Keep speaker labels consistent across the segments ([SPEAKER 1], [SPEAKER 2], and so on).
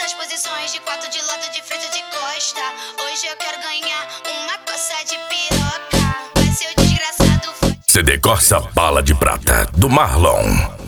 [SPEAKER 1] as posições de quatro, de lado, de frente, de costa. Hoje eu quero ganhar uma coça de piroca. Vai ser o desgraçado fode.
[SPEAKER 2] CD Corsa Bala de Prata, do Marlon.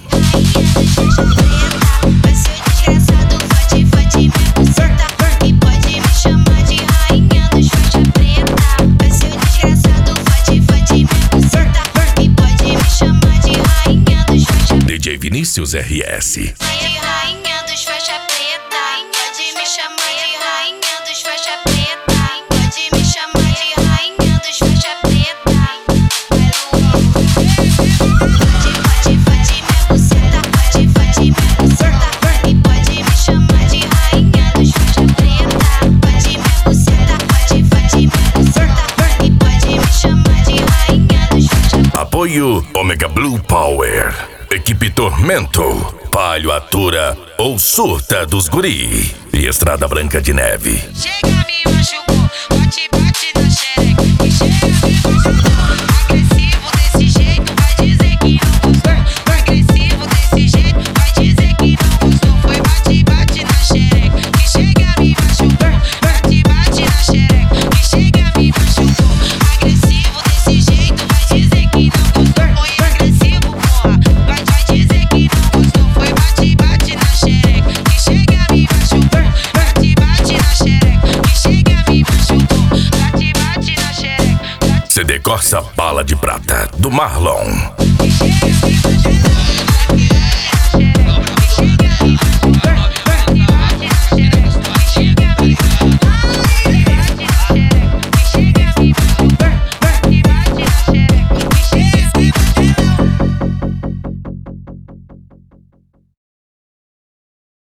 [SPEAKER 1] Vai ser o desgraçado fode, fode minha buceta. E pode me chamar de rainha dos faixa preta. Vai ser o desgraçado fode, fode minha buceta. E pode me chamar de rainha dos faixa preta.
[SPEAKER 2] DJ Vinícius RS.
[SPEAKER 1] Rainha dos faixa preta. Pode me chamar de rainha dos faixa preta. Pode me chamar de rainha dos faixa preta. Fode minha buceta. Fode minha buceta. E pode me chamar de rainha dos faixa preta. Fode minha buceta. Fode minha buceta. E pode me chamar de rainha dos faixa preta.
[SPEAKER 2] Apoio Omega Blue Power. Equipe Tormento. Palio Atura ou Surta dos Guri. E Estrada Branca de Neve.
[SPEAKER 3] Chega, me machucou, bate, bate na xereca. E chega, me machucou. Agressivo desse jeito, vai dizer que não gostou. Agressivo desse jeito, vai dizer que não gostou. Foi bate, bate na xereca. E chega, me machucou. Bate, bate na xereca. E chega, me machucou. Agressivo desse jeito, vai dizer que não gostou. Foi agressivo, porra, vai dizer que não gostou. Foi bate, bate na xereca. E chega, me machucou. Bate, bate na xereca. E chega, me machucou. Bate, bate na xereca.
[SPEAKER 2] CD Corsa Bala de Prata, do Marlon.